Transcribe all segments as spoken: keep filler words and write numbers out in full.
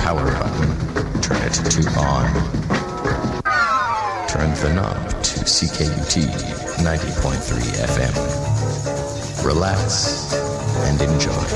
power button, turn it to on. Turn the knob to C K U T ninety point three F M. Relax and enjoy.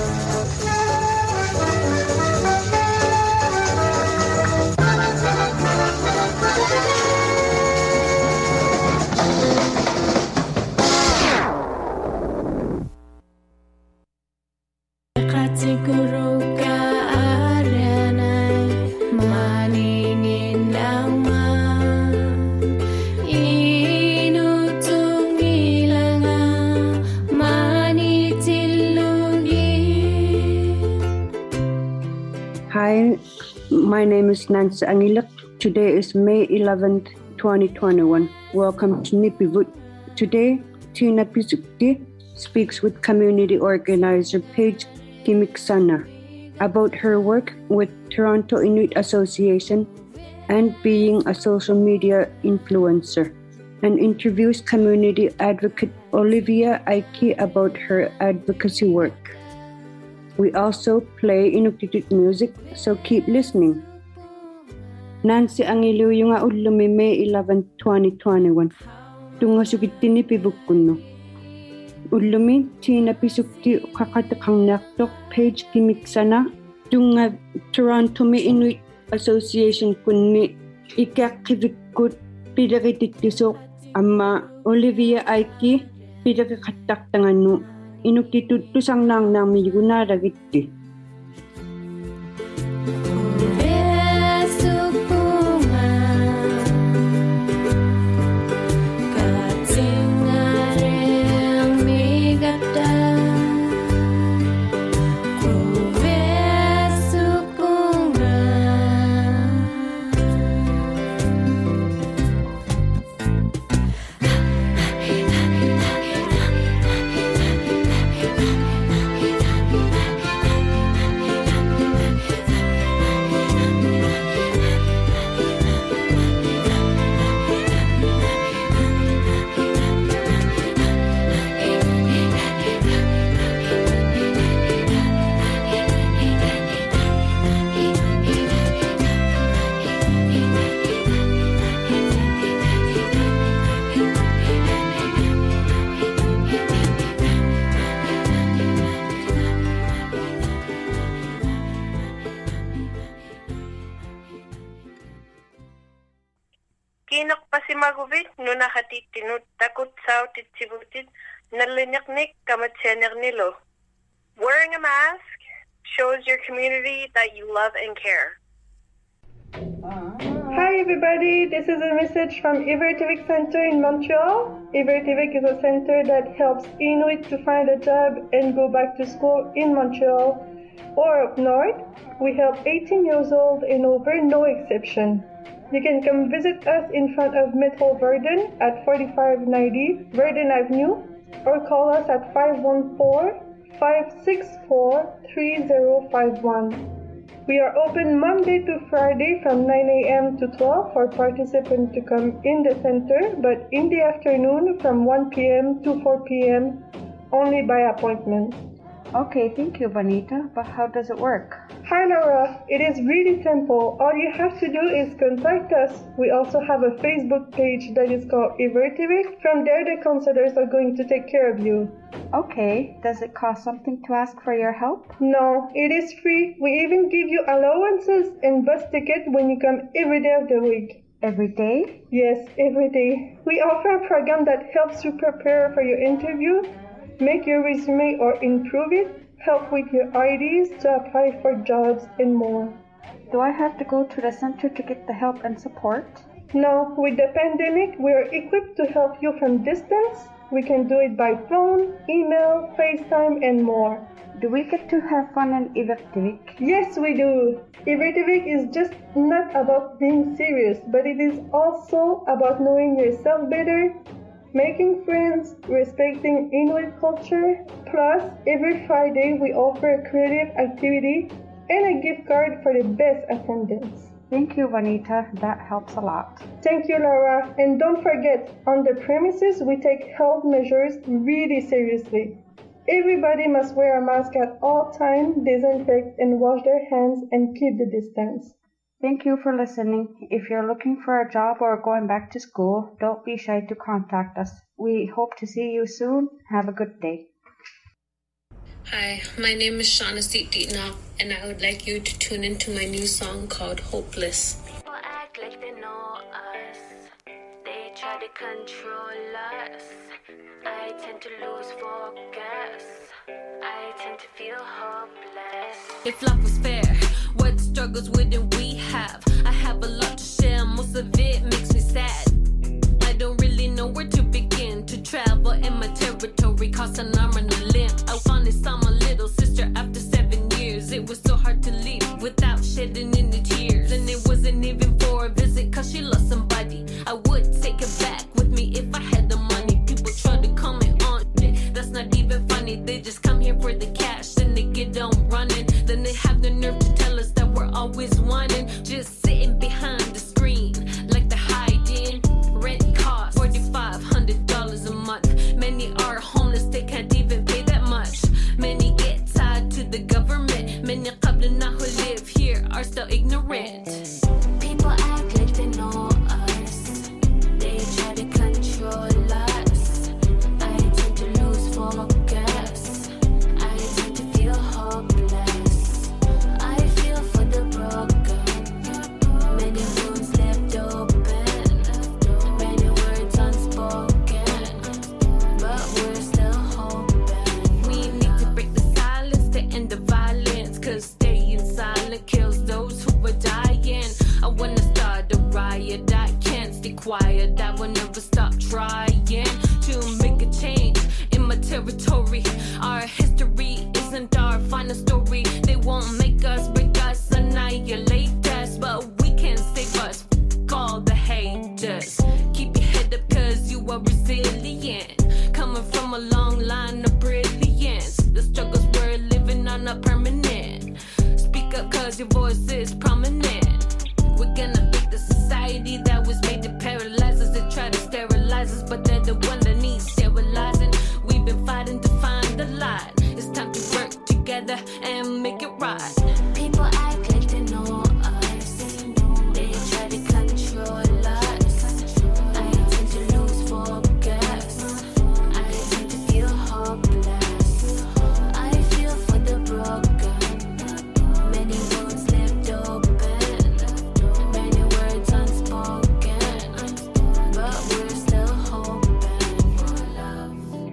Hi, my name is Nancy Angilak. Today is May eleventh, twenty twenty-one. Welcome to Nipivut. Today, Tina Pisukti speaks with community organizer Paige Kimiksana about her work with Toronto Inuit Association and being a social media influencer, and interviews community advocate Olivia Aiki about her advocacy work. We also play Inuktitut music, so keep listening. Nancy Angilo yung nga ulumi May eleventh, twenty twenty-one. Tunga sukiti ni pibukkuno. Ulumi Tina pisukti kakatakang naktok Page Kimiksana. Tunga Toronto Inuit Association kunni ikakkivikkut pidakititisok amma Olivia Aiki pidakakataktangannu. Inuktitut tusang nang nang miyunara gitti. Kinok pa si Maguvit no nakatitinut takot sao titsibutit nalinaknik kamatsener nilo. Wearing a mask shows your community that you love and care. Hi everybody, this is a message from Ivertivik Center in Montreal. Ivertivik is a center that helps Inuit to find a job and go back to school in Montreal or up north. We help eighteen years old and over, no exception. You can come visit us in front of Metro Verdun at forty-five ninety Verdun Avenue or call us at five one four, five six four, three zero five one. We are open Monday to Friday from nine a.m. to twelve for participants to come in the center, but in the afternoon from one p.m. to four p.m. only by appointment. Okay, thank you, Vanita. But how does it work? Hi, Laura. It is really simple. All you have to do is contact us. We also have a Facebook page that is called Ivertivik. From there, the counselors are going to take care of you. Okay. Does it cost something to ask for your help? No, it is free. We even give you allowances and bus ticket when you come every day of the week. Every day? Yes, every day. We offer a program that helps you prepare for your interview, make your resume or improve it, help with your I Ds to apply for jobs, and more. Do I have to go to the center to get the help and support? No, with the pandemic, we are equipped to help you from distance. We can do it by phone, email, FaceTime, and more. Do we get to have fun in Ivertivik? Yes, we do. Ivertivik is just not about being serious, but it is also about knowing yourself better, making friends, respecting Inuit culture. Plus, every Friday we offer a creative activity and a gift card for the best attendance. Thank you, Vanita. That helps a lot. Thank you, Laura. And don't forget, on the premises we take health measures really seriously. Everybody must wear a mask at all times, disinfect and wash their hands, and keep the distance. Thank you for listening. If you're looking for a job or going back to school, don't be shy to contact us. We hope to see you soon. Have a good day. Hi, my name is Shauna Seetdina, and I would like you to tune into my new song called Hopeless. People act like they know us. They try to control us. I tend to lose focus. I tend to feel hopeless. If life was fair, what struggles wouldn't we have? I have a lot to share, most of it makes me sad. I don't really know where to begin to travel in my territory, cost an arm and a limb. I finally saw my little sister after seven years. It was so hard to leave without shedding any tears. And it wasn't even for a visit, cause she lost somebody. I would take her back with me if I had the money. People try to comment on it, that's not even funny. They just come here for the cash and they get on running. Then they have the nerve to tell us that we're always wanting, just sitting behind the screen like they're hiding. Rent costs forty-five hundred dollars a month. Many are homeless, they can't even pay that much. Many get tied to the government. Many qablana who live here are still ignorant. People act like they know us. They try to control us. I tend to lose focus. I tend to feel hopeless. I feel for the broken. Many wounds left open. Many words unspoken. But we're still hoping. We need to break the silence to end the violence, cause staying silent kills those who are dying. I wanna start a riot, I can't stay quiet. I will never stop trying to make a change in my territory. Our history isn't our final story. They won't make us, break us, annihilate us, but we can save us. F- all the haters. Keep your head up cause you are resilient. Coming from a long line of brilliance. The struggles we're living on are permanent. Speak up cause your voice is prominent. We're gonna beat the society that was made to paralyze us. They try to sterilize us, but they're the one that needs sterilizing. We've been fighting to find the light. It's time to work together and make it right. People act like they know us. They try to control us. I tend to lose focus. I tend to feel hopeless. I feel for the broken. Many wounds left open. Many words unspoken. But we're still hoping for love.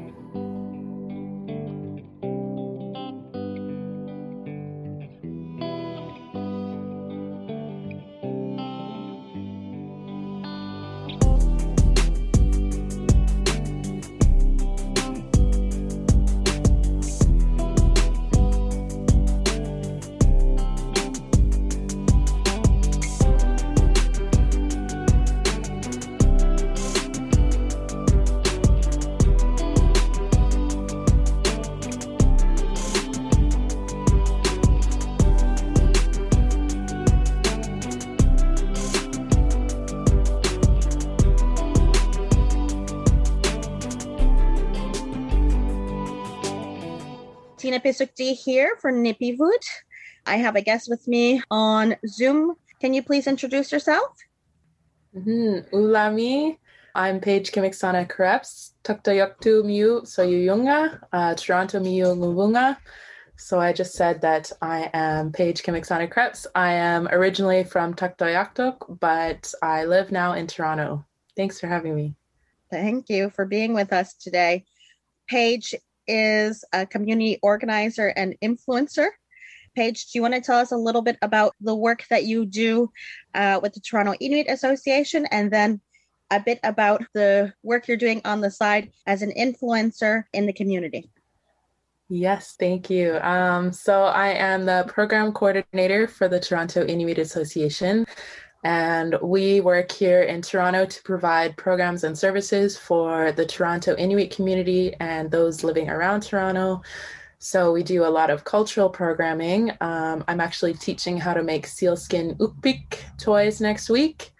Tina Pisukji here for Nipivut. I have a guest with me on Zoom. Can you please introduce yourself? Mm-hmm. Ulami. I'm Paige Kimiksana Krebs. Tuktayaktu miu soyuyunga, uh, Toronto miu ngubunga. So I just said that I am Paige Kimiksana Krebs. I am originally from Tuktoyaktuk, but I live now in Toronto. Thanks for having me. Thank you for being with us today. Paige is a community organizer and influencer. Paige, do you want to tell us a little bit about the work that you do uh, with the Toronto Inuit Association, and then a bit about the work you're doing on the side as an influencer in the community? Yes, thank you. Um, so I am the program coordinator for the Toronto Inuit Association, and we work here in Toronto to provide programs and services for the Toronto Inuit community and those living around Toronto. So we do a lot of cultural programming. Um, I'm actually teaching how to make sealskin ukpik toys next week.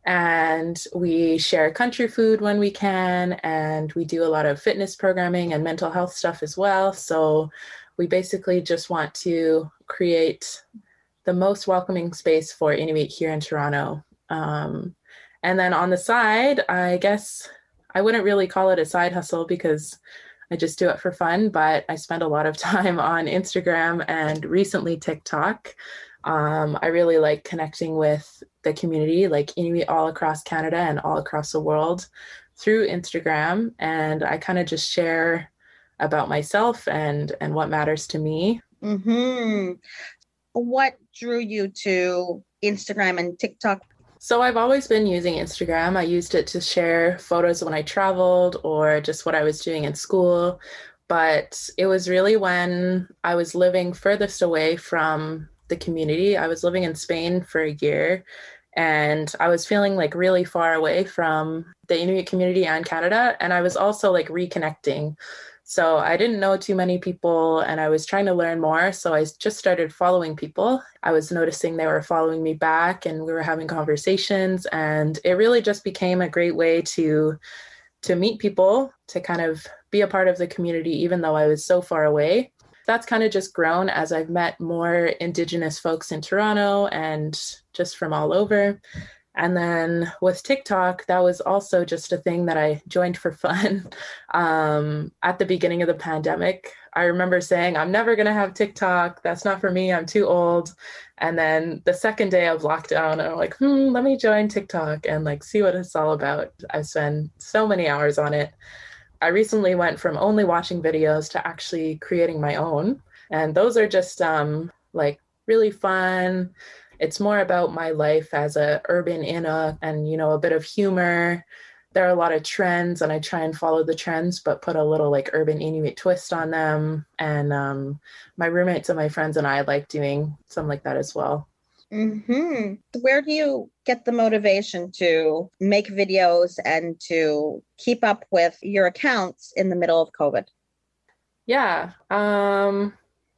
And we share country food when we can, and we do a lot of fitness programming and mental health stuff as well. So we basically just want to create the most welcoming space for Inuit here in Toronto. Um, and then on the side, I guess I wouldn't really call it a side hustle because I just do it for fun, but I spend a lot of time on Instagram and recently TikTok. Um, I really like connecting with the community, like Inuit all across Canada and all across the world through Instagram. And I kind of just share about myself and, and what matters to me. Mm-hmm. What drew you to Instagram and TikTok? So I've always been using Instagram. I used it to share photos when I traveled or just what I was doing in school. But it was really when I was living furthest away from the community. I was living in Spain for a year, and I was feeling like really far away from the Inuit community and Canada. And I was also like reconnecting. So I didn't know too many people and I was trying to learn more. So I just started following people. I was noticing they were following me back and we were having conversations, and it really just became a great way to to meet people, to kind of be a part of the community, even though I was so far away. That's kind of just grown as I've met more Indigenous folks in Toronto and just from all over. And then with TikTok, that was also just a thing that I joined for fun. Um, at the beginning of the pandemic, I remember saying, I'm never going to have TikTok. That's not for me. I'm too old. And then the second day of lockdown, I'm like, hmm, let me join TikTok and like see what it's all about. I spend so many hours on it. I recently went from only watching videos to actually creating my own. And those are just um, like really fun. It's more about my life as a urban Inuk and, you know, a bit of humor. There are a lot of trends and I try and follow the trends, but put a little like urban Inuit twist on them. And um, my roommates and my friends and I like doing something like that as well. Mm-hmm. Where do you get the motivation to make videos and to keep up with your accounts in the middle of COVID? Yeah. Um,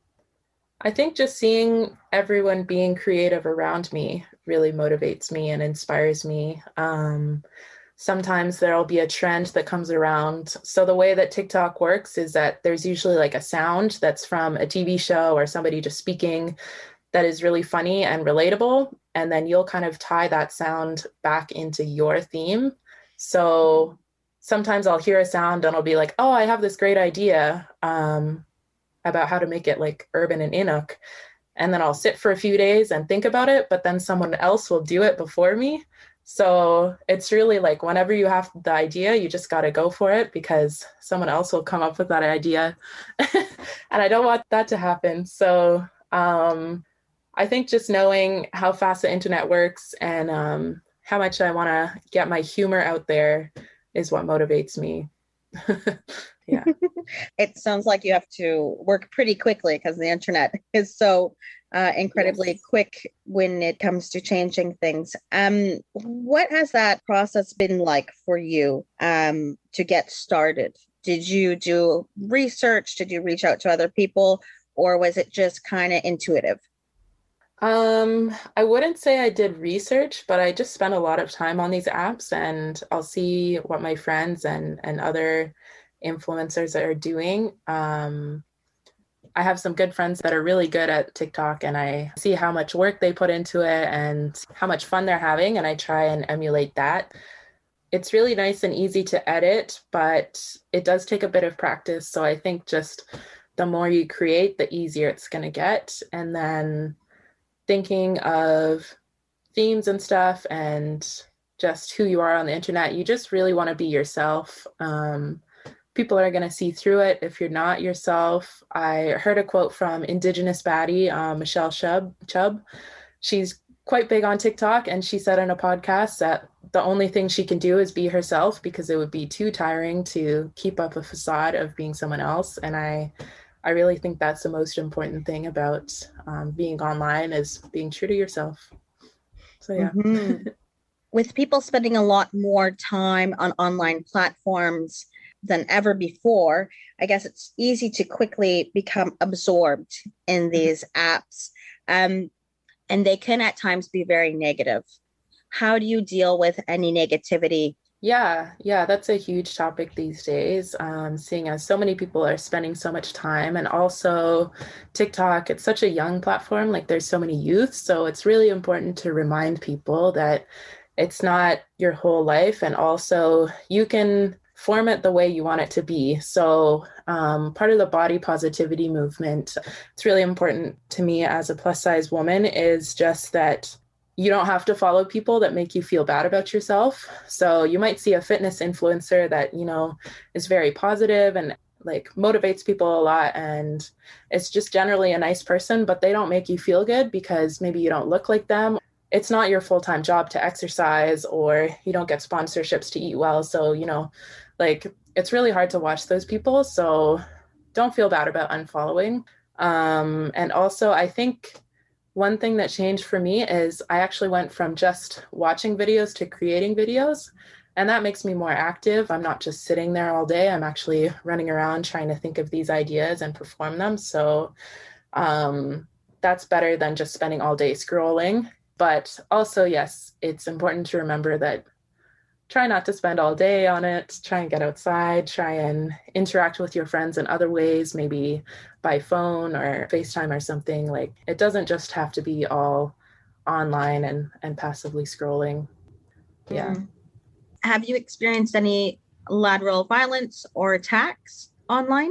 I think just seeing everyone being creative around me really motivates me and inspires me. Um, sometimes there'll be a trend that comes around. So the way that TikTok works is that there's usually like a sound that's from a T V show or somebody just speaking that is really funny and relatable. And then you'll kind of tie that sound back into your theme. So sometimes I'll hear a sound and I'll be like, oh, I have this great idea. Um, about how to make it like urban and Inuk. And then I'll sit for a few days and think about it, but then someone else will do it before me. So it's really like whenever you have the idea, you just got to go for it because someone else will come up with that idea. And I don't want that to happen. So um, I think just knowing how fast the internet works and um, how much I want to get my humor out there is what motivates me. Yeah. It sounds like you have to work pretty quickly because the internet is so uh, incredibly yes. quick when it comes to changing things. Um, what has that process been like for you um, to get started? Did you do research? Did you reach out to other people? Or was it just kind of intuitive? Um, I wouldn't say I did research, but I just spent a lot of time on these apps and I'll see what my friends and, and other influencers are doing. Um, I have some good friends that are really good at TikTok and I see how much work they put into it and how much fun they're having. And I try and emulate that. It's really nice and easy to edit, but it does take a bit of practice. So I think just the more you create, the easier it's going to get. And then thinking of themes and stuff and just who you are on the internet, you just really want to be yourself. Um, people are going to see through it if you're not yourself. I heard a quote from Indigenous baddie, uh, Michelle Chubb. Chubb. She's quite big on TikTok, and she said in a podcast that the only thing she can do is be herself because it would be too tiring to keep up a facade of being someone else. And I I really think that's the most important thing about um, being online is being true to yourself. So, yeah. Mm-hmm. With people spending a lot more time on online platforms than ever before, I guess it's easy to quickly become absorbed in these apps. Um, and they can at times be very negative. how do you deal with any negativity? Yeah, yeah, that's a huge topic these days. Um, seeing as so many people are spending so much time, and also TikTok, it's such a young platform, like there's so many youth. So it's really important to remind people that it's not your whole life, and also you can form it the way you want it to be. So um, part of the body positivity movement, it's really important to me as a plus size woman, is just that you don't have to follow people that make you feel bad about yourself. So you might see a fitness influencer that, you know, is very positive and like motivates people a lot, and it's just generally a nice person, but they don't make you feel good because maybe you don't look like them. It's not your full-time job to exercise, or you don't get sponsorships to eat well. So, you know, like it's really hard to watch those people. So don't feel bad about unfollowing. Um, and also I think one thing that changed for me is I actually went from just watching videos to creating videos, and that makes me more active. I'm not just sitting there all day. I'm actually running around trying to think of these ideas and perform them. So um, that's better than just spending all day scrolling. But also, yes, it's important to remember that try not to spend all day on it. Try and get outside, try and interact with your friends in other ways, maybe by phone or FaceTime or something. Like it doesn't just have to be all online and, and passively scrolling. Yeah. Mm. Have you experienced any lateral violence or attacks online?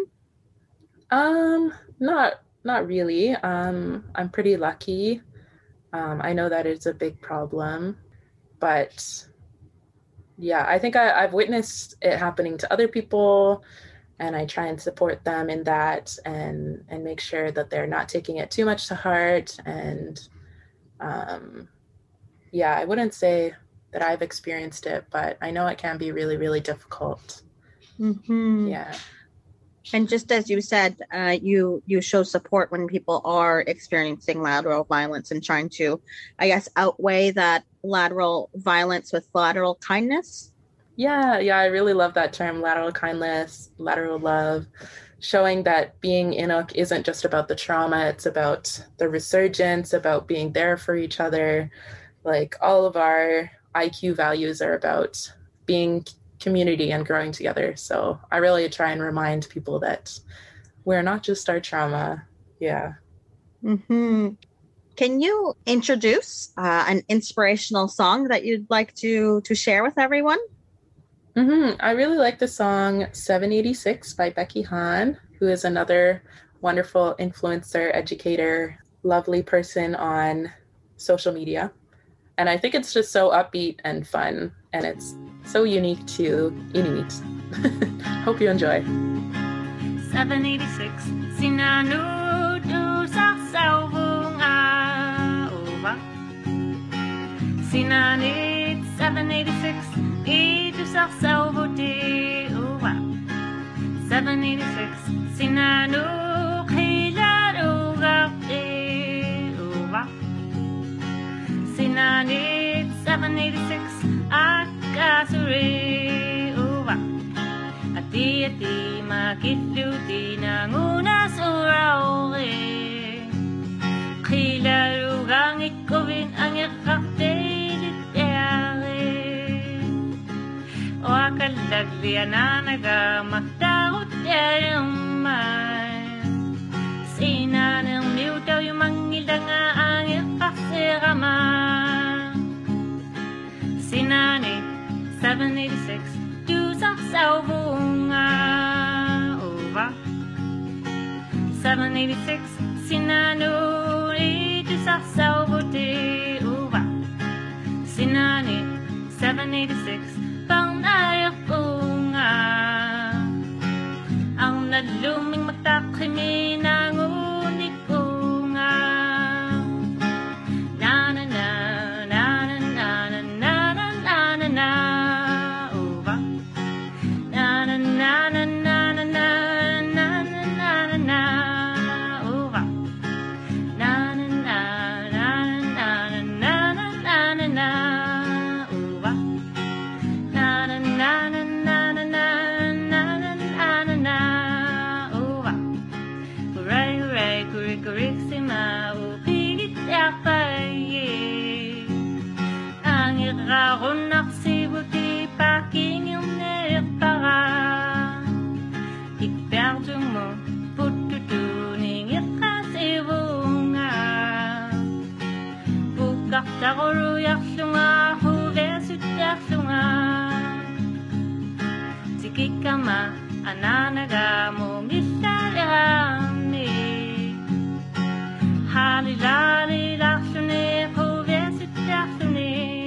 Um, not, not really. Um, I'm pretty lucky. Um, I know that it's a big problem, but yeah, I think I, I've witnessed it happening to other people, and I try and support them in that, and and make sure that they're not taking it too much to heart. And um, yeah, I wouldn't say that I've experienced it, but I know it can be really, really difficult. Mm-hmm. Yeah. And just as you said, uh, you you show support when people are experiencing lateral violence and trying to, I guess, outweigh that lateral violence with lateral kindness. Yeah, yeah, I really love that term, lateral kindness, lateral love, showing that being Inuk isn't just about the trauma, it's about the resurgence, about being there for each other. Like all of our I Q values are about being community and growing together. So I really try and remind people that we're not just our trauma. Yeah. Mm-hmm. Can you introduce uh, an inspirational song that you'd like to to share with everyone? Mm-hmm. I really like the song seven eighty-six by Becky Hahn, who is another wonderful influencer, educator, lovely person on social media. And I think it's just so upbeat and fun, and it's so unique to Inuit. Hope you enjoy. seven eighty-six Sinanu du saksawung aova Sinanit seven eighty-six Itu saksavuti uwa seven eighty-six Sinanu khilaru gaqti uwa Sinanit seven eighty-six Akasuri uwa Ati ati makitluti nangunas uraure Khilarugang ikubin ang ikaktelitare O akalaglian na nagamaktaot yung man Sinanang miutaw yung mangilda nga ang ikakasiraman Sinani seven eighty-six Du saksawung aova seven eighty-six Sinanu itu saksavuti uva Sinani seven eighty-six Pang nayakung Ang naluming matakimi nangunik ko nga Na na na na na na na na na na na na uva Na na na na na na na na na na na na uva Na na na na na na na na na na na uva Na na na na na na na na na na na uva Rarunak sibuti paking yung para ikpertung mo pututuning ikasibunga bukak takoru yaksunga huvesit yaksunga tikikama ananaga mo misalami halilali laksune huvesit yaksune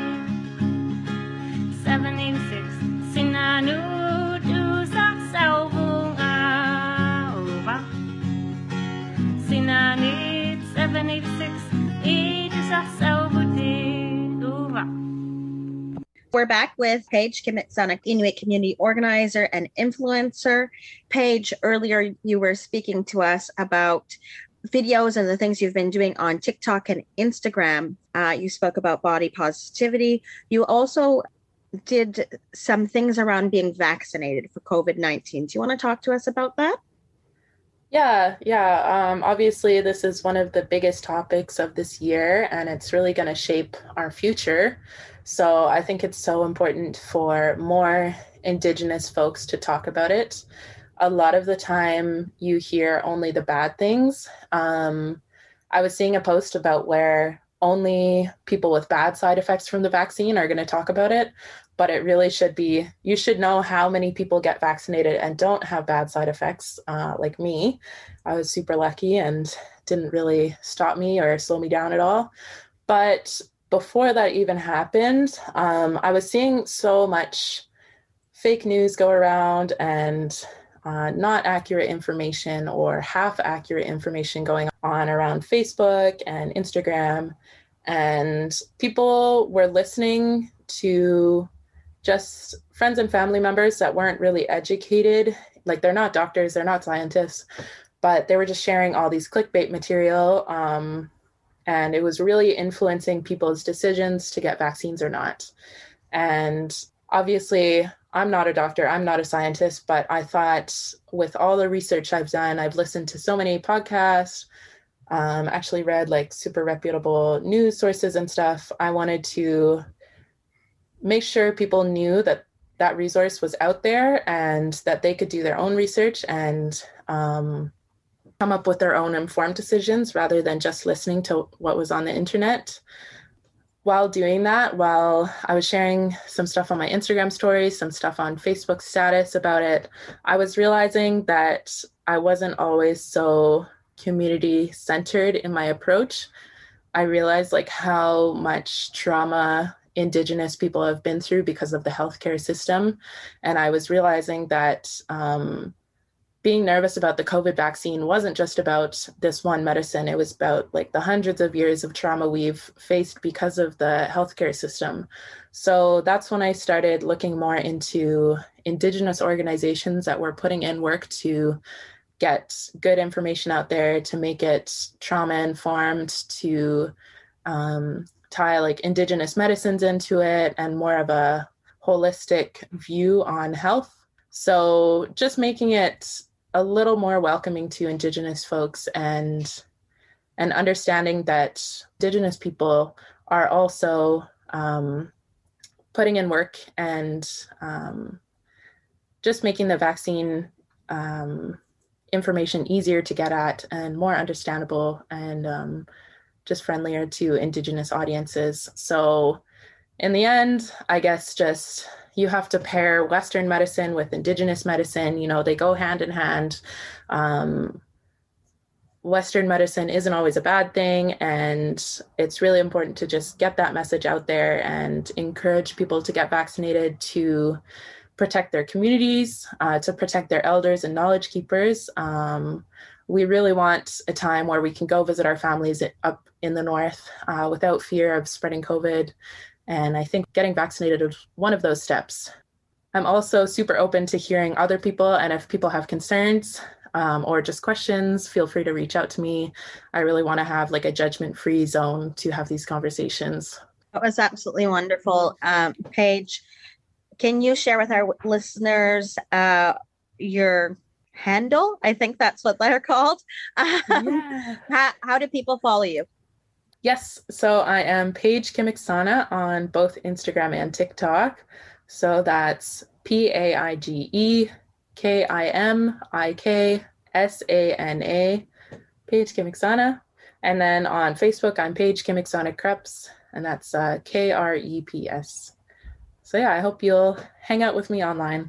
seven eighty-six sinanu du saksawunga uva sinani seven eighty-six i du saksawuti uva. We're back with Paige Kimitsanak, Inuit community organizer and influencer. Paige, earlier you were speaking to us about videos and the things you've been doing on TikTok and Instagram. Uh, you spoke about body positivity. You also did some things around being vaccinated for COVID nineteen. Do you want to talk to us about that? Yeah, yeah. Um, obviously, this is one of the biggest topics of this year, and it's really going to shape our future. So I think it's so important for more Indigenous folks to talk about it. A lot of the time, you hear only the bad things. Um, I was seeing a post about where only people with bad side effects from the vaccine are going to talk about it. But it really should be, you should know how many people get vaccinated and don't have bad side effects, uh, like me. I was super lucky and didn't really stop me or slow me down at all. But before that even happened, um, I was seeing so much fake news go around and uh, not accurate information or half accurate information going on around Facebook and Instagram. And people were listening to just friends and family members that weren't really educated. Like, they're not doctors, they're not scientists, but they were just sharing all these clickbait material. Um, and it was really influencing people's decisions to get vaccines or not. And obviously, I'm not a doctor, I'm not a scientist, but I thought with all the research I've done, I've listened to so many podcasts, um, actually read like super reputable news sources and stuff. I wanted to make sure people knew that that resource was out there and that they could do their own research and um, come up with their own informed decisions rather than just listening to what was on the internet. While doing that, while I was sharing some stuff on my Instagram stories, some stuff on Facebook status about it, I was realizing that I wasn't always so community centered in my approach. I realized like how much trauma Indigenous people have been through because of the healthcare system. And I was realizing that um, being nervous about the COVID vaccine wasn't just about this one medicine. It was about like the hundreds of years of trauma we've faced because of the healthcare system. So that's when I started looking more into Indigenous organizations that were putting in work to get good information out there, to make it trauma informed, to um, tie like Indigenous medicines into it and more of a holistic view on health. So just making it a little more welcoming to Indigenous folks and and understanding that Indigenous people are also um, putting in work and um, just making the vaccine um, information easier to get at and more understandable and um, just friendlier to Indigenous audiences. So in the end, I guess just you have to pair Western medicine with Indigenous medicine. You know, they go hand in hand. Um, Western medicine isn't always a bad thing. And it's really important to just get that message out there and encourage people to get vaccinated to protect their communities, uh, to protect their elders and knowledge keepers. Um, we really want a time where we can go visit our families up in the north uh, without fear of spreading COVID. And I think getting vaccinated is one of those steps. I'm also super open to hearing other people. And if people have concerns um, or just questions, feel free to reach out to me. I really want to have like a judgment-free zone to have these conversations. That was absolutely wonderful. Um, Paige, can you share with our listeners uh, your handle? I think that's what they're called. Yeah. how, how do people follow you? Yes, so I am Paige Kimiksana on both Instagram and TikTok. So that's P A I G E K I M I K S A N A, Paige Kimiksana. And then on Facebook, I'm Paige Kimiksana Kreps, and that's uh, K R E P S. So yeah, I hope you'll hang out with me online.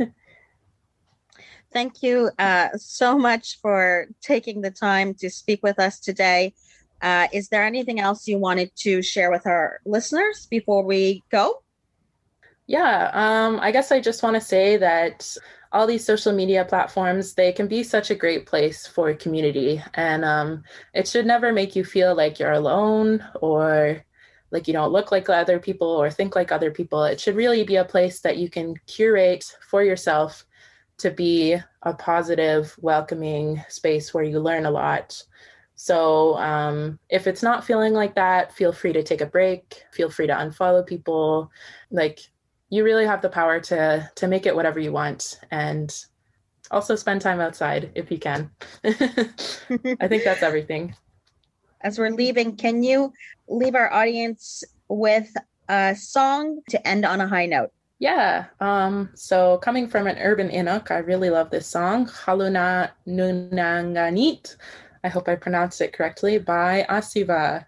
Thank you uh, so much for taking the time to speak with us today. Uh, is there anything else you wanted to share with our listeners before we go? Yeah, um, I guess I just want to say that all these social media platforms, they can be such a great place for community. And um, it should never make you feel like you're alone or like you don't look like other people or think like other people. It should really be a place that you can curate for yourself to be a positive, welcoming space where you learn a lot. So um, if it's not feeling like that, feel free to take a break. Feel free to unfollow people. Like, you really have the power to to make it whatever you want, and also spend time outside if you can. I think that's everything. As we're leaving, can you leave our audience with a song to end on a high note? Yeah. Um, so coming from an urban Inuk, I really love this song, Haluna Nunanganit. I hope I pronounced it correctly, by Asiva.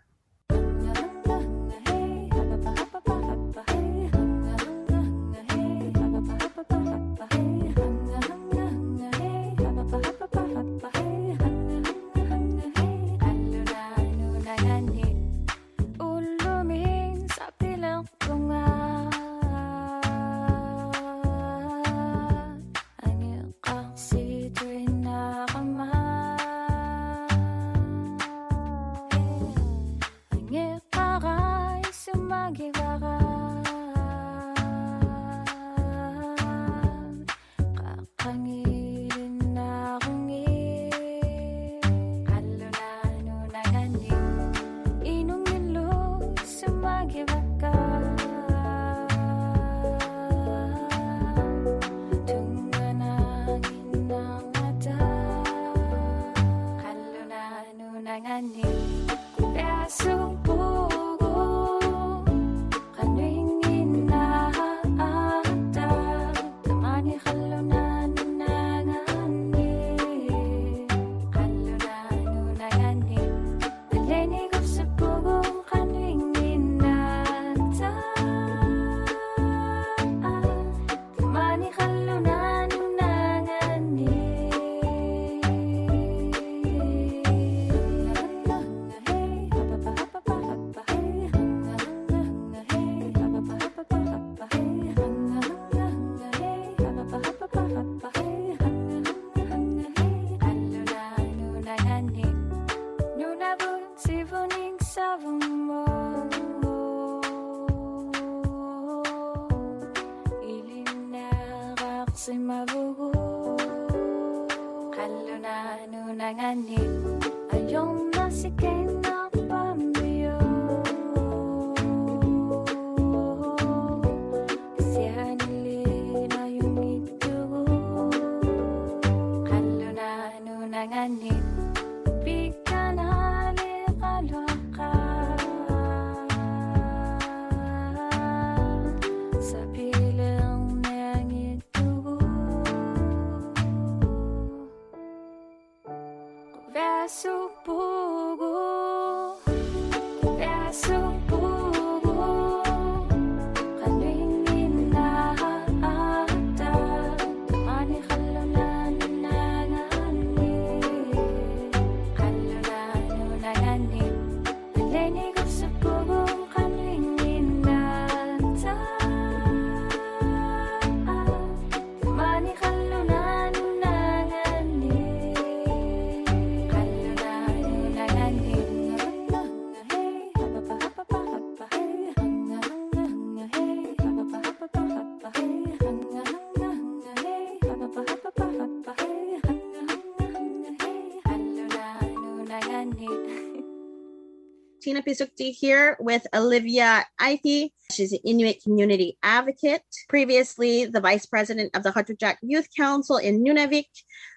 Tina Pisukti here with Olivia Aiki. She's an Inuit community advocate, previously the vice president of the Hutterjack Youth Council in Nunavik.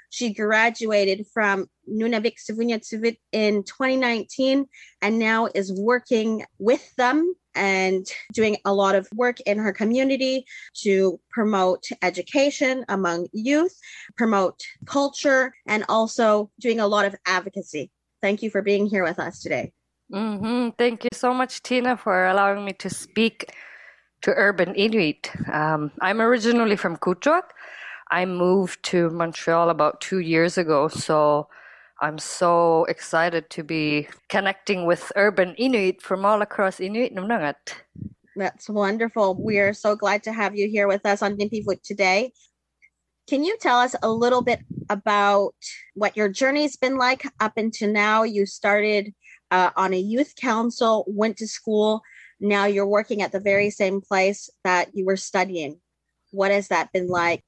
She graduated from Nunavik Sivunyatsivit in twenty nineteen and now is working with them and doing a lot of work in her community to promote education among youth, promote culture, and also doing a lot of advocacy. Thank you for being here with us today. Mm-hmm. Thank you so much, Tina, for allowing me to speak to Urban Inuit. Um, I'm originally from Kuujjuaq. I moved to Montreal about two years ago, so I'm so excited to be connecting with Urban Inuit from all across Inuit Numnagat. That's wonderful. We are so glad to have you here with us on Nipivut today. Can you tell us a little bit about what your journey's been like up until now? You started uh, on a youth council, went to school. Now you're working at the very same place that you were studying. What has that been like?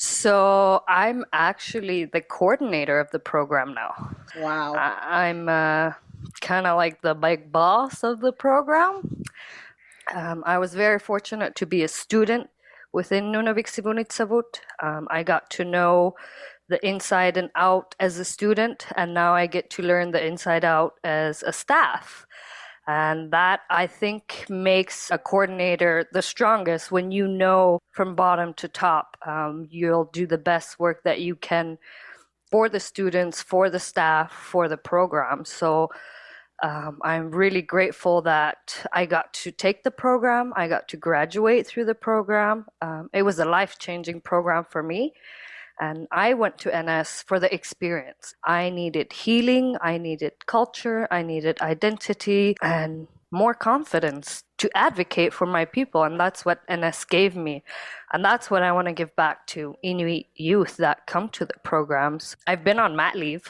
So I'm actually the coordinator of the program now. Wow. I- I'm uh, kind of like the big boss of the program. Um, I was very fortunate to be a student within Nunavik Sivunitsavut. Um, I got to know the inside and out as a student, and now I get to learn the inside out as a staff. And that, I think, makes a coordinator the strongest when you know from bottom to top. Um, you'll do the best work that you can for the students, for the staff, for the program. So um, I'm really grateful that I got to take the program. I got to graduate through the program. Um, it was a life-changing program for me. And I went to N S for the experience. I needed healing, I needed culture, I needed identity, and more confidence to advocate for my people. And that's what N S gave me. And that's what I want to give back to Inuit youth that come to the programs. I've been on mat leave.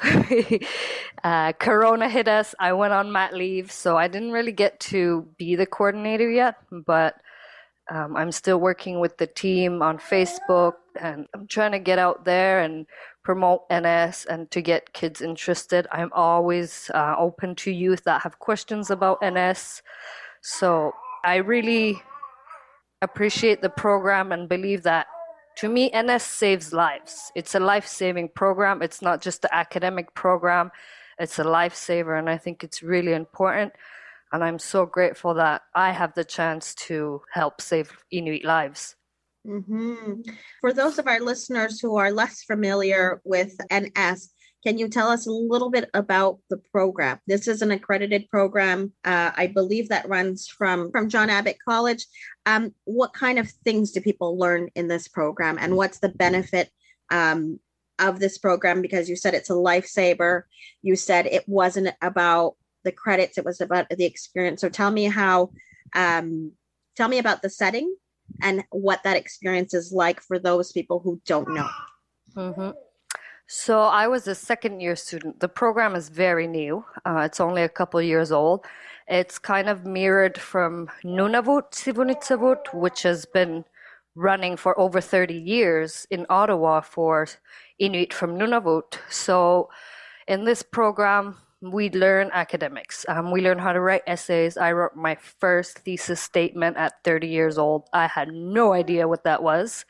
uh, Corona hit us. I went on mat leave. So I didn't really get to be the coordinator yet, but Um, I'm still working with the team on Facebook, and I'm trying to get out there and promote N S and to get kids interested. I'm always uh, open to youth that have questions about N S. So I really appreciate the program and believe that, to me, N S saves lives. It's a life-saving program. It's not just an academic program. It's a lifesaver, and I think it's really important. And I'm so grateful that I have the chance to help save Inuit lives. Mm-hmm. For those of our listeners who are less familiar with N S, can you tell us a little bit about the program? This is an accredited program, uh, I believe, that runs from, from John Abbott College. Um, what kind of things do people learn in this program, and what's the benefit um, of this program? Because you said it's a lifesaver. You said it wasn't about the credits, it was about the experience. So tell me how, um, tell me about the setting and what that experience is like for those people who don't know. Mm-hmm. So I was a second year student. The program is very new. Uh, it's only a couple years old. It's kind of mirrored from Nunavut Sivunitsavut, which has been running for over thirty years in Ottawa for Inuit from Nunavut. So in this program, we learn academics. Um, we learn how to write essays. I wrote my first thesis statement at thirty years old. I had no idea what that was.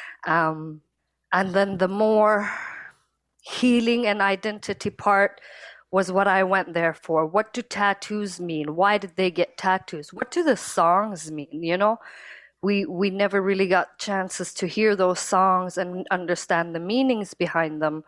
Um, and then the more healing and identity part was what I went there for. What do tattoos mean? Why did they get tattoos? What do the songs mean? You know, we we never really got chances to hear those songs and understand the meanings behind them.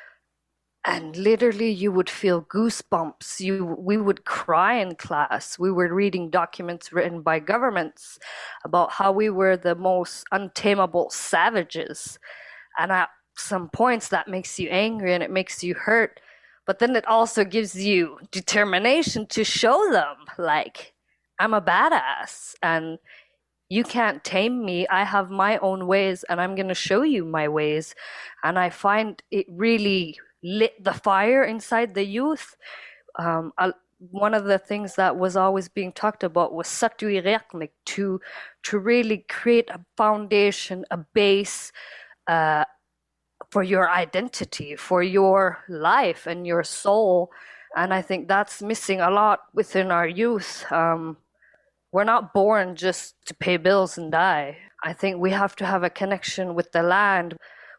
And literally, you would feel goosebumps. You, we would cry in class. We were reading documents written by governments about how we were the most untamable savages. And at some points, that makes you angry and it makes you hurt. But then it also gives you determination to show them, like, I'm a badass and you can't tame me. I have my own ways and I'm going to show you my ways. And I find it really lit the fire inside the youth. Um, uh, one of the things that was always being talked about was Satuireknik, to to really create a foundation, a base uh, for your identity, for your life and your soul. And I think that's missing a lot within our youth. Um, we're not born just to pay bills and die. I think we have to have a connection with the land.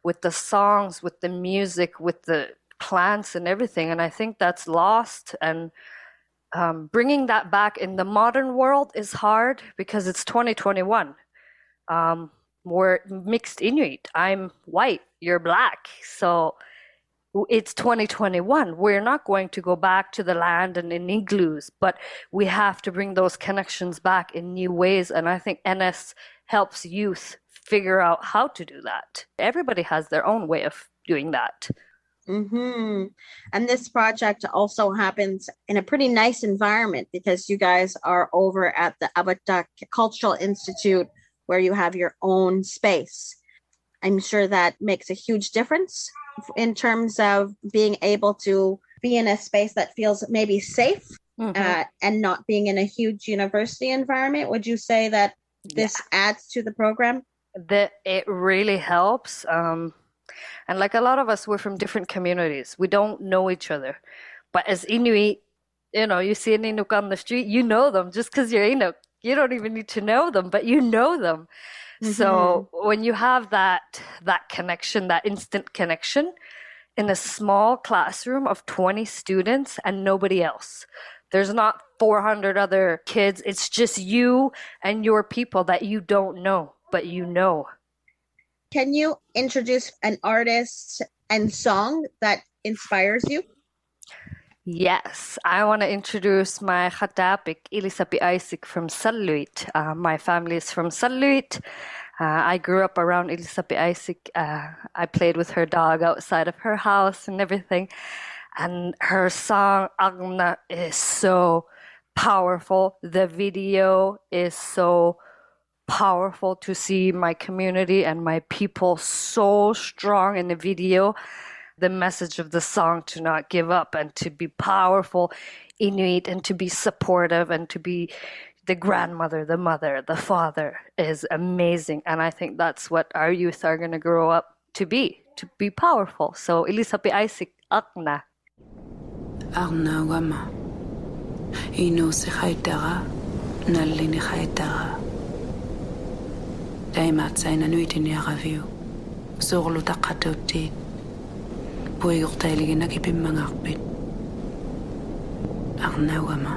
with the songs, with the music, with the plants and everything. And I think that's lost. And um, bringing that back in the modern world is hard because it's twenty twenty-one. Um, we're mixed Inuit. I'm white, you're black. So it's twenty twenty-one. We're not going to go back to the land and in igloos, but we have to bring those connections back in new ways. And I think N S helps youth figure out how to do that. Everybody has their own way of doing that. Mm-hmm. And this project also happens in a pretty nice environment because you guys are over at the Abatak Cultural Institute where you have your own space. I'm sure that makes a huge difference in terms of being able to be in a space that feels maybe safe mm-hmm. uh, and not being in a huge university environment. Would you say that this yeah. adds to the program? That it really helps. Um, and like a lot of us, we're from different communities. We don't know each other. But as Inuit, you know, you see an Inuk on the street, you know them just because you're Inuk. You don't even need to know them, but you know them. Mm-hmm. So when you have that that connection, that instant connection in a small classroom of twenty students and nobody else, there's not four hundred other kids. It's just you and your people that you don't know, but you know. Can you introduce an artist and song that inspires you? Yes, I want to introduce my Khatapik, Ilisapi Isaac from Saluit. Uh, my family is from Saluit. Uh, I grew up around Ilisapi Isaac. Uh, I played with her dog outside of her house and everything. And her song, Agna, is so powerful. The video is so powerful to see my community and my people so strong in the video. The message of the song to not give up and to be powerful Inuit and to be supportive and to be the grandmother, the mother, the father is amazing. And I think that's what our youth are going to grow up to be, to be powerful. So Ilisapi Isaac, Akna. Arna wama. Ino se haitara, nalini haitara. Daimat sa inanuitin ya review. Sorlo takatoti. Pwy yw'r teulu gyda gybyn mang arbyd. Arnaw yma.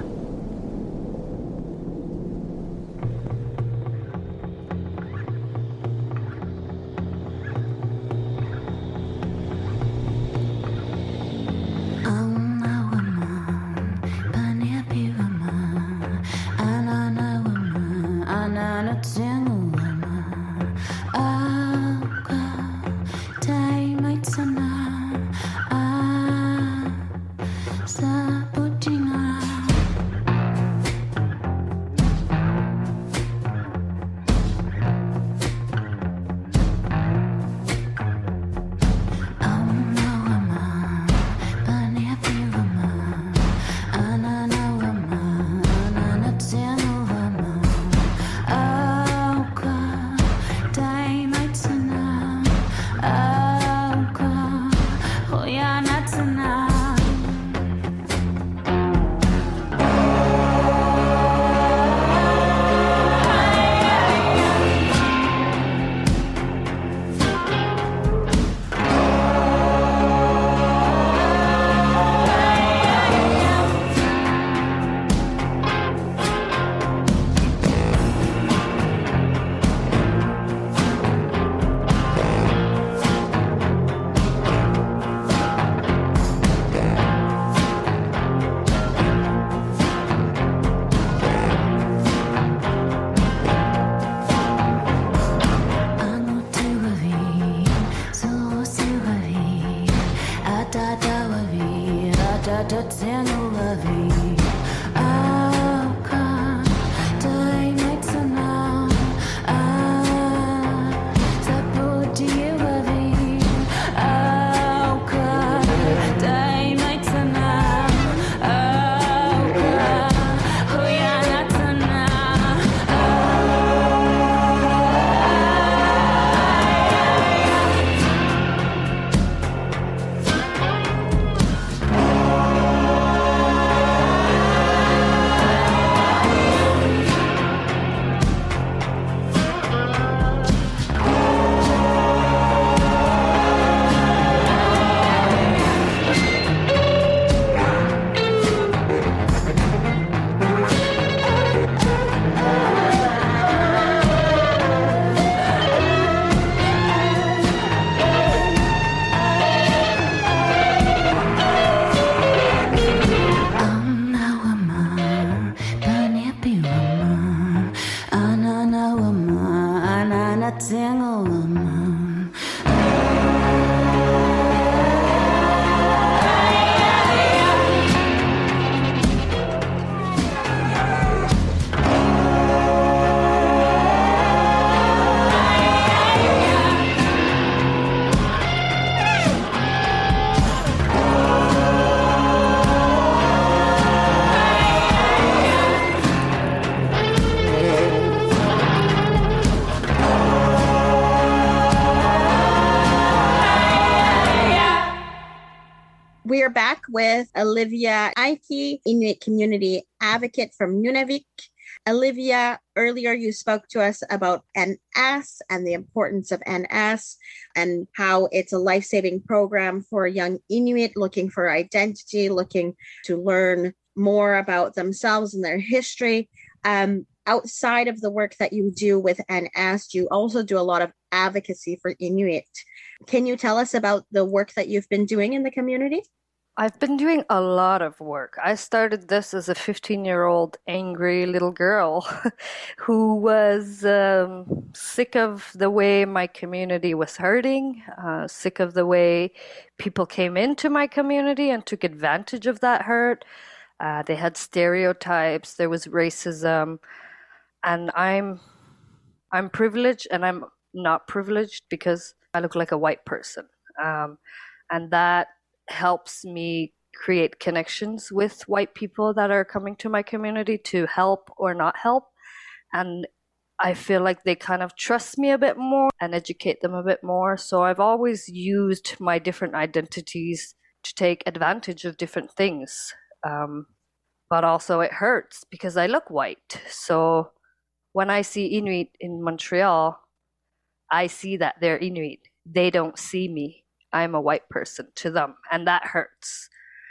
back with Olivia Aiki, Inuit community advocate from Nunavik. Olivia, earlier you spoke to us about N S and the importance of N S and how it's a life-saving program for young Inuit looking for identity, looking to learn more about themselves and their history. Um, outside of the work that you do with N S, you also do a lot of advocacy for Inuit. Can you tell us about the work that you've been doing in the community? I've been doing a lot of work. I started this as a fifteen-year-old angry little girl who was um, sick of the way my community was hurting, uh, sick of the way people came into my community and took advantage of that hurt. Uh, they had stereotypes, there was racism, and I'm I'm privileged and I'm not privileged because I look like a white person. Um, and that helps me create connections with white people that are coming to my community to help or not help. And I feel like they kind of trust me a bit more and educate them a bit more. So I've always used my different identities to take advantage of different things. Um, but also it hurts because I look white. So when I see Inuit in Montreal, I see that they're Inuit. They don't see me. I'm a white person to them, and that hurts.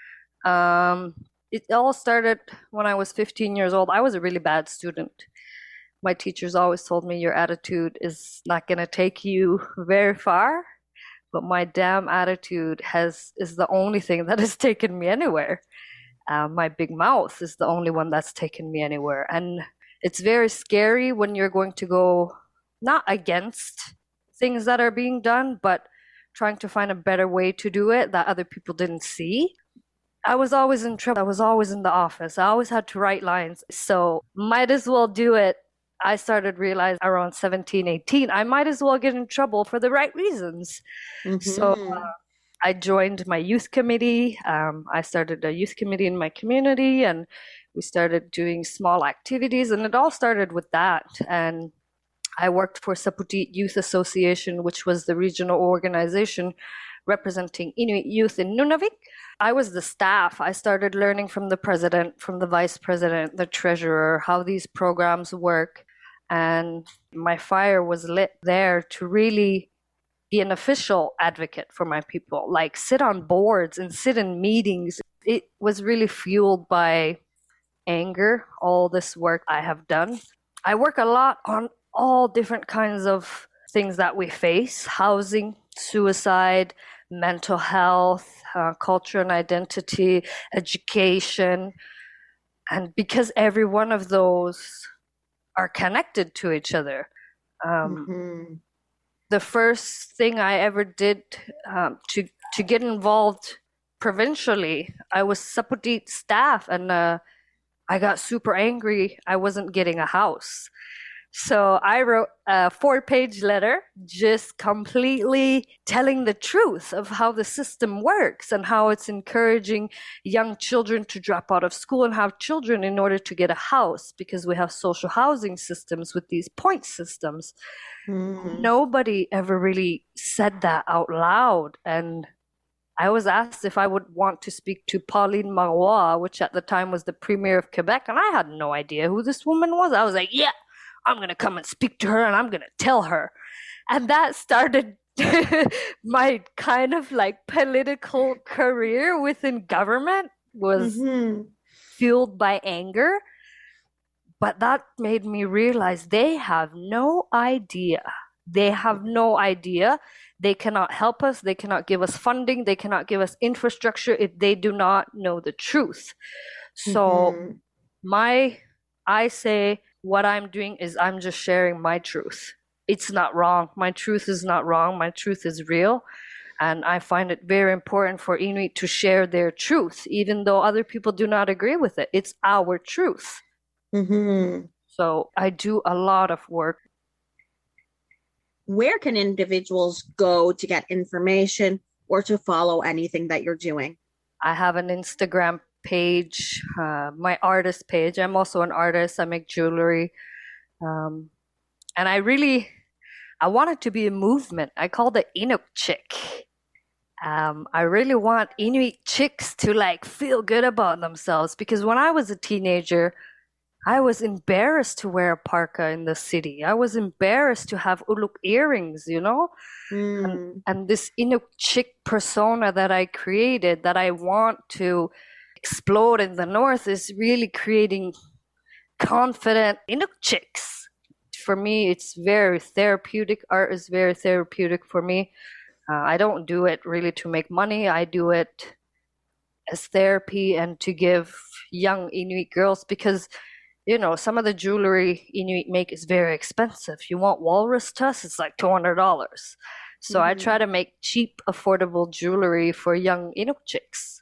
Um, it all started when I was fifteen years old. I was a really bad student. My teachers always told me your attitude is not going to take you very far, but my damn attitude has is the only thing that has taken me anywhere. Uh, my big mouth is the only one that's taken me anywhere. And it's very scary when you're going to go not against things that are being done, but trying to find a better way to do it that other people didn't see. I was always in trouble. I was always in the office. I always had to write lines. So might as well do it. I started realizing around seventeen, eighteen, I might as well get in trouble for the right reasons. Mm-hmm. So uh, I joined my youth committee. Um, I started a youth committee in my community, and we started doing small activities, and it all started with that. And I worked for Saputit Youth Association, which was the regional organization representing Inuit youth in Nunavik. I was the staff. I started learning from the president, from the vice president, the treasurer, how these programs work. And my fire was lit there to really be an official advocate for my people, like sit on boards and sit in meetings. It was really fueled by anger, all this work I have done. I work a lot on all different kinds of things that we face: housing, suicide, mental health, uh, culture and identity, education. And because every one of those are connected to each other. Um, mm-hmm. The first thing I ever did um, to, to get involved provincially, I was Saputit staff, and uh, I got super angry. I wasn't getting a house. So I wrote a four-page letter just completely telling the truth of how the system works and how it's encouraging young children to drop out of school and have children in order to get a house, because we have social housing systems with these point systems. Mm-hmm. Nobody ever really said that out loud. And I was asked if I would want to speak to Pauline Marois, which at the time was the premier of Quebec, and I had no idea who this woman was. I was like, yeah, I'm going to come and speak to her and I'm going to tell her. And that started my kind of like political career within government, was mm-hmm. fueled by anger. But that made me realize they have no idea. They have no idea. They cannot help us. They cannot give us funding. They cannot give us infrastructure if they do not know the truth. So mm-hmm. my, I say, what I'm doing is I'm just sharing my truth. It's not wrong. My truth is not wrong. My truth is real. And I find it very important for Inuit to share their truth, even though other people do not agree with it. It's our truth. Mm-hmm. So I do a lot of work. Where can individuals go to get information or to follow anything that you're doing? I have an Instagram page, uh, my artist page. I'm also an artist. I make jewelry. Um, and I really, I want it to be a movement. I call it Inuk Chick. Um, I really want Inuit chicks to like feel good about themselves because when I was a teenager, I was embarrassed to wear a parka in the city. I was embarrassed to have uluk earrings, you know? Mm. And, and this Inuk chick persona that I created that I want to explode in the North is really creating confident Inuk chicks. For me, it's very therapeutic. Art is very therapeutic for me. Uh, I don't do it really to make money. I do it as therapy and to give young Inuit girls because, you know, some of the jewelry Inuit make is very expensive. You want walrus tusks, it's like two hundred dollars. So mm-hmm. I try to make cheap, affordable jewelry for young Inuk chicks.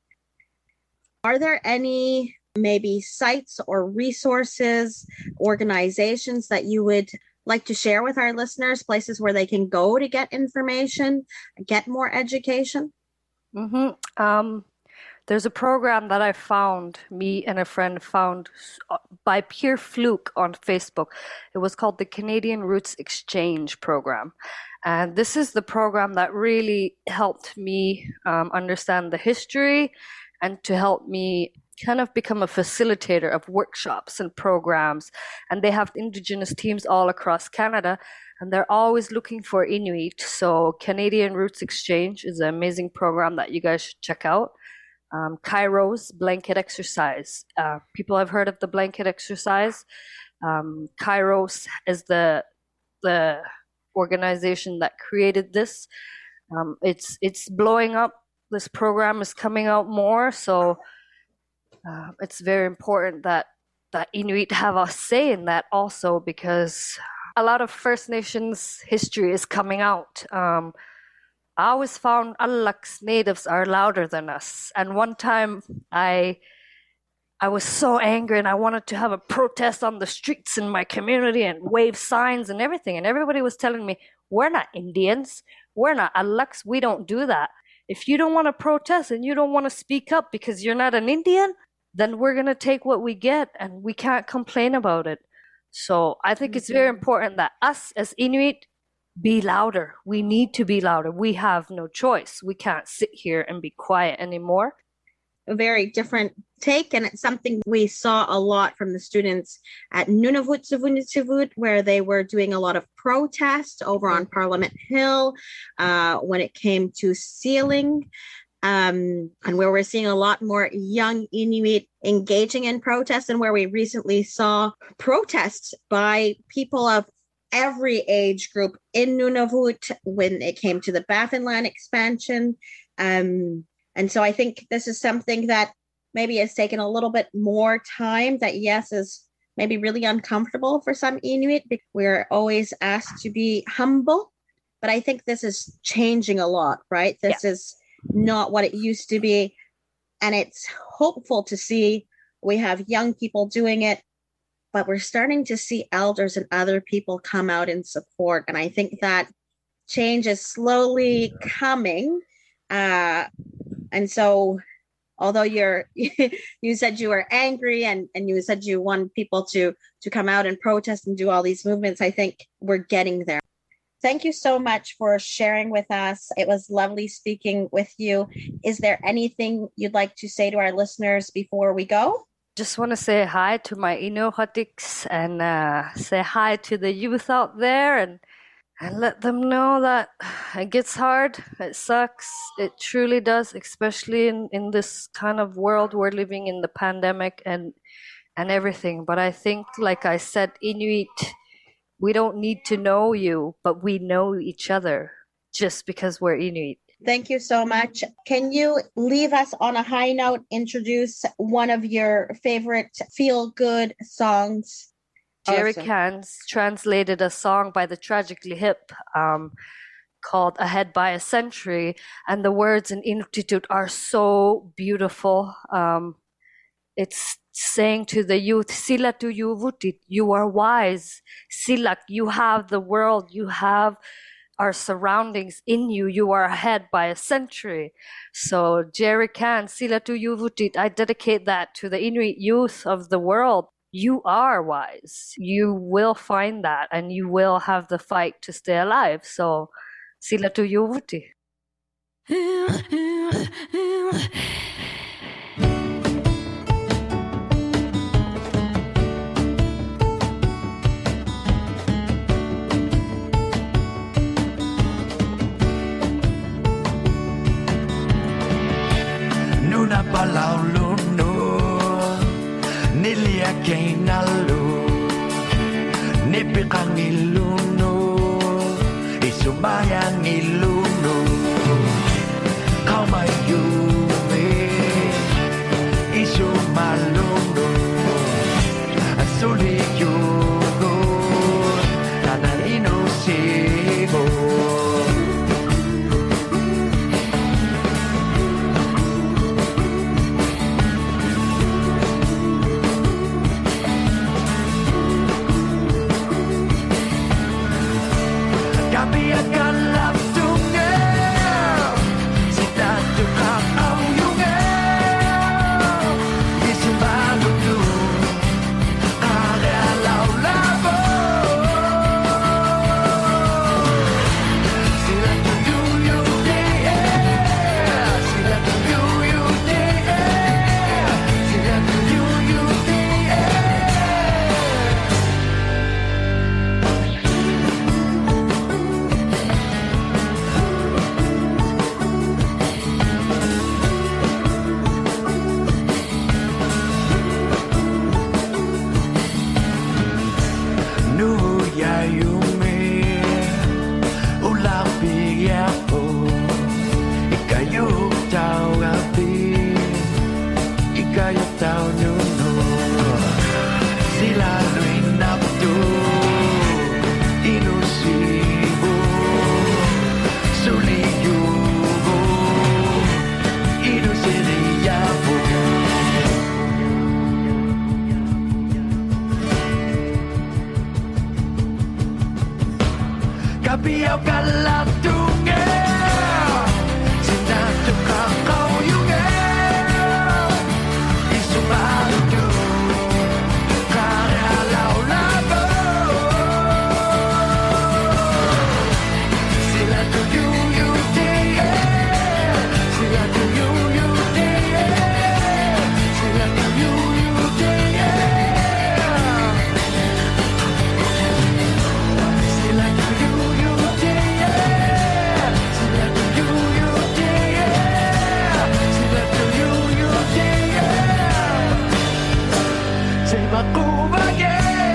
Are there any maybe sites or resources, organizations that you would like to share with our listeners, places where they can go to get information, get more education? Mm-hmm. Um, there's a program that I found, me and a friend found by pure fluke on Facebook. It was called the Canadian Roots Exchange Program. And this is the program that really helped me um, understand the history and to help me kind of become a facilitator of workshops and programs. And they have Indigenous teams all across Canada, and they're always looking for Inuit. So Canadian Roots Exchange is an amazing program that you guys should check out. Um, Kairos Blanket Exercise. Uh, people have heard of the blanket exercise. Um, Kairos is the the organization that created this. Um, it's it's blowing up. This program is coming out more, so uh, it's very important that that Inuit have a say in that also, because a lot of First Nations history is coming out. Um, I always found Alaks natives are louder than us, and one time I I was so angry and I wanted to have a protest on the streets in my community and wave signs and everything, and everybody was telling me, we're not Indians, we're not Alaks, we don't do that. If you don't want to protest and you don't want to speak up because you're not an Indian, then we're going to take what we get and we can't complain about it. So I think mm-hmm. it's very important that us as Inuit be louder. We need to be louder. We have no choice. We can't sit here and be quiet anymore. A very different take, and it's something we saw a lot from the students at Nunavut Sivunitsivut, where they were doing a lot of protest over on Parliament Hill uh, when it came to sealing, um, and where we're seeing a lot more young Inuit engaging in protests, and where we recently saw protests by people of every age group in Nunavut when it came to the Baffinland expansion. Um, And so I think this is something that maybe has taken a little bit more time, that yes, is maybe really uncomfortable for some Inuit. We're always asked to be humble, but I think this is changing a lot, right? This yeah. is not what it used to be. And it's hopeful to see we have young people doing it, but we're starting to see elders and other people come out in support. And I think that change is slowly coming. Uh, And so, although you're, you said you were angry and, and you said you want people to, to come out and protest and do all these movements, I think we're getting there. Thank you so much for sharing with us. It was lovely speaking with you. Is there anything you'd like to say to our listeners before we go? Just want to say hi to my Inuhatiks and uh, say hi to the youth out there, and And let them know that it gets hard, it sucks, it truly does, especially in, in this kind of world we're living in, the pandemic and and everything. But I think, like I said, Inuit, we don't need to know you, but we know each other just because we're Inuit. Thank you so much. Can you leave us on a high note, introduce one of your favorite feel-good songs? Jerry Awesome. Cans translated a song by the Tragically Hip um, called Ahead by a Century, and the words in Inuktitut are so beautiful. Um, it's saying to the youth, Sila tu yuvutit, you are wise. Silak, you have the world, you have our surroundings in you, you are ahead by a century. So Jerry Cans, Sila tu yuvutit, I dedicate that to the Inuit youth of the world. You are wise. You will find that, and you will have the fight to stay alive. So, sila tu yuvuti. Nuna palau luno Nilia keinalu Nipikang iluno Isumayang iluno Kau mayumi Isumaluno Asuli yugo Nanarino sigo Kapiao kalatunge Sinatu kakau yunge Isumaludu Karya lau labo Silatu yu yu tie Silatu yu yu tie Silatu yu yu tie Silatu yu aku bagai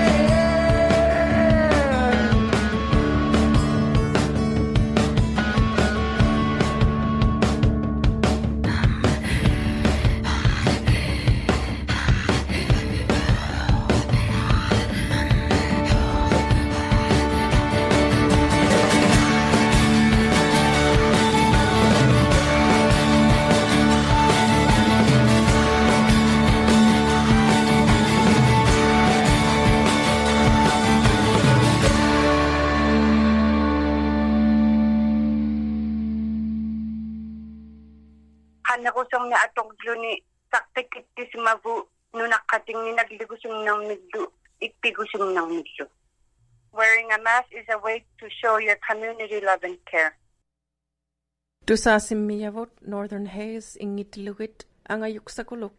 Hanakosong na atong gluni saktikit ti simavu no nakating ni nagligusong ng midlo ipigusong ng midlo. Wearing a mask is a way to show your community love and care. Tusasimiyavot Northern Haze ingitilugit angayuksakuluk.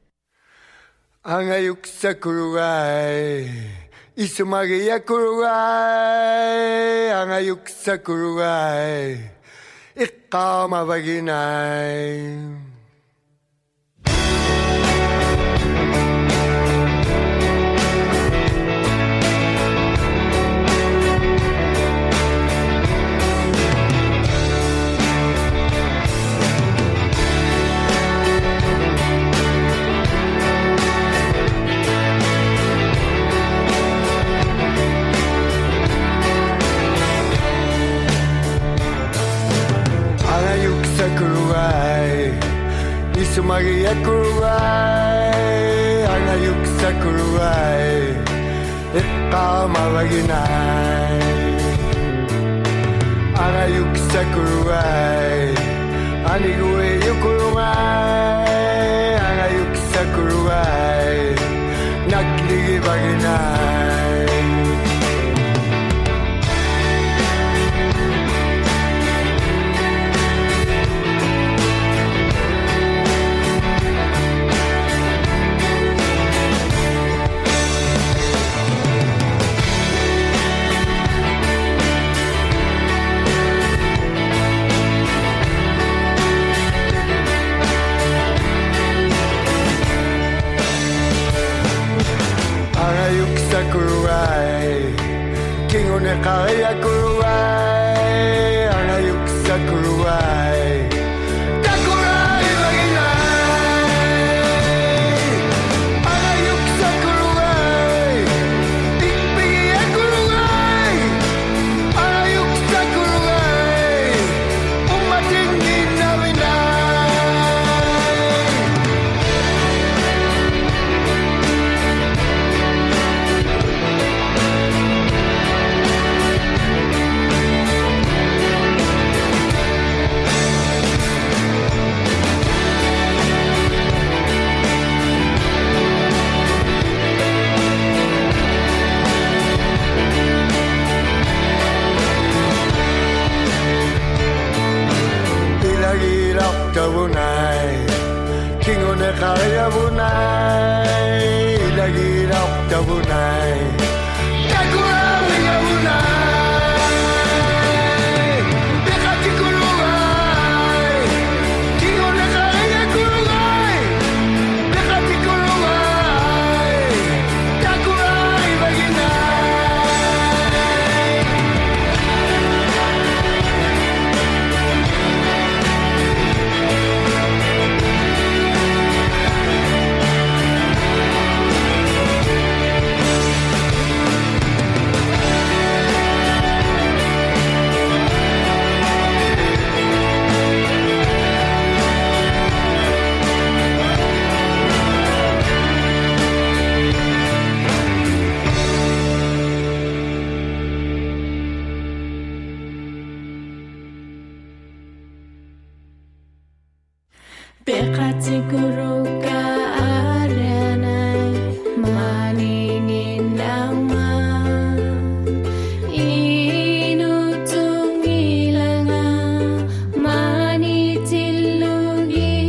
Angayuksakuruay Isumagiyakuruay Angayuksakuruay Ikaw mabaginay. Angayuksakuruay Isumagiyakuruay Angayuksakuruay Ikaw mabaginay. Angayuksakuruay Aniguwe yukurungay Angayuksakuruay Nagligibaginay. Kingone kaya kuruai Anayuk sa kuruai Takurai maginay Anayuk sa kuruai Ikpigi kuruai Anayuk sa kuruai Umating din namin Ilagirap tabunay Kingone kaya bunay Ilagirap tabunay Takurawin na bunay Dekati kulungay Kingone kaya kulungay Dekati kulungay Takurawin maginay Bekati guru ka aranay maningin nama inutung ilanga manitilugi.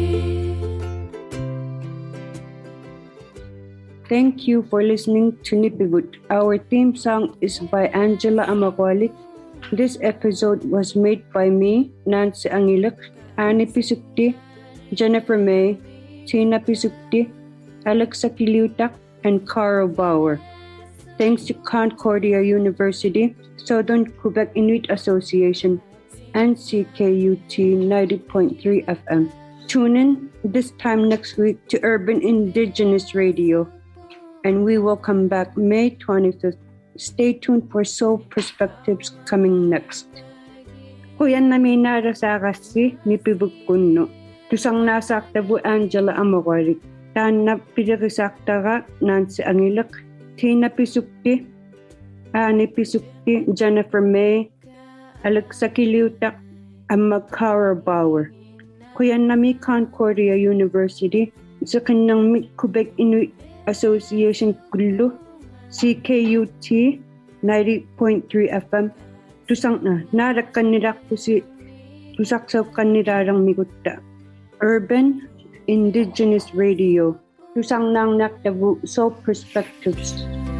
Thank you for listening to Nippigut. Our theme song is by Angela Amakwalik. This episode was made by me, Nancy Angilak, Annie Pisukti, Jennifer May, Tina Pisukti, Alexa Kiliutak, and Carl Bauer. Thanks to Concordia University, Southern Quebec Inuit Association, and C K U T ninety point three F M. Tune in this time next week to Urban Indigenous Radio, and we will come back May twenty-fifth. Stay tuned for Soul Perspectives coming next. Kuyan namin narasakasi ni Pibukkuno. Tusang nasakta bu Angela Amakwalik. Tan na pinakisakta ka Nancy Angilak. Tina Pisukti. Annie Pisukti. Jennifer May. Alexa Kiliutak. And Makara Bauer. Kuyan nami Concordia University. Sa kanyang Quebec Inuit Association Kulu. C K U T ninety point three F M. Tusang na. Narak kanila ko si Tusaksaw kanilarang migutta. Urban Indigenous Radio. Tusang nang naktabu Soul Perspectives.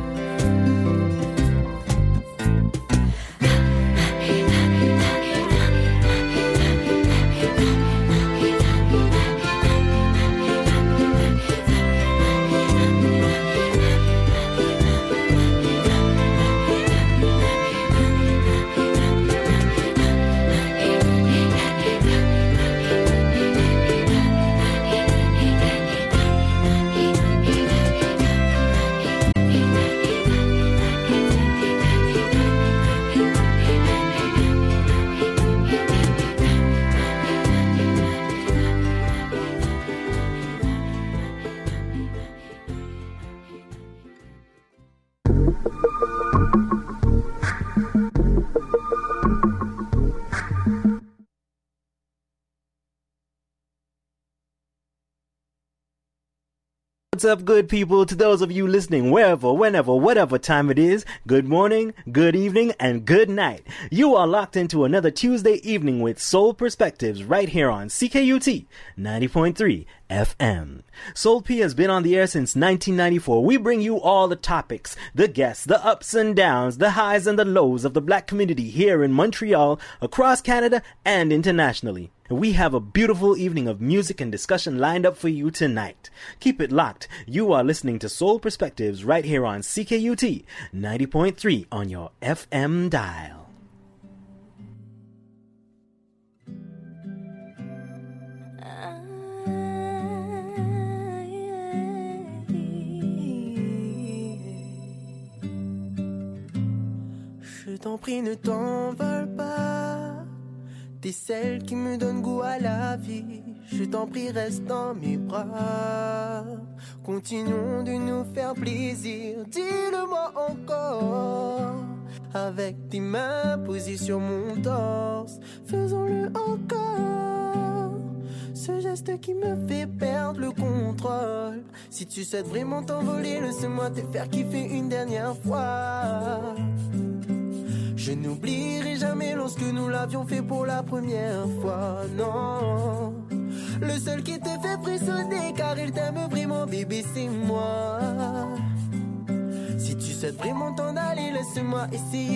What's up, good people? To those of you listening wherever, whenever, whatever time it is, good morning, good evening, and good night. You are locked into another Tuesday evening with Soul Perspectives right here on C K U T ninety point three F M. Soul P has been on the air since nineteen ninety-four. We bring you all the topics, the guests, the ups and downs, the highs and the lows of the black community here in Montreal, across Canada, and internationally. We have a beautiful evening of music and discussion lined up for you tonight. Keep it locked. You are listening to Soul Perspectives right here on C K U T ninety point three on your F M dial. Je t'en prie, ne t'envole pas. T'es celle qui me donne goût à la vie. Je t'en prie, reste dans mes bras. Continuons de nous faire plaisir. Dis-le-moi encore. Avec tes mains posées sur mon torse, faisons-le encore. Ce geste qui me fait perdre le contrôle. Si tu souhaites vraiment t'envoler, laisse-moi te faire kiffer une dernière fois. Je n'oublierai jamais lorsque nous l'avions fait pour la première fois, non. Le seul qui te fait frissonner car il t'aime vraiment, bébé, c'est moi. Si tu souhaites vraiment t'en aller, laisse-moi essayer.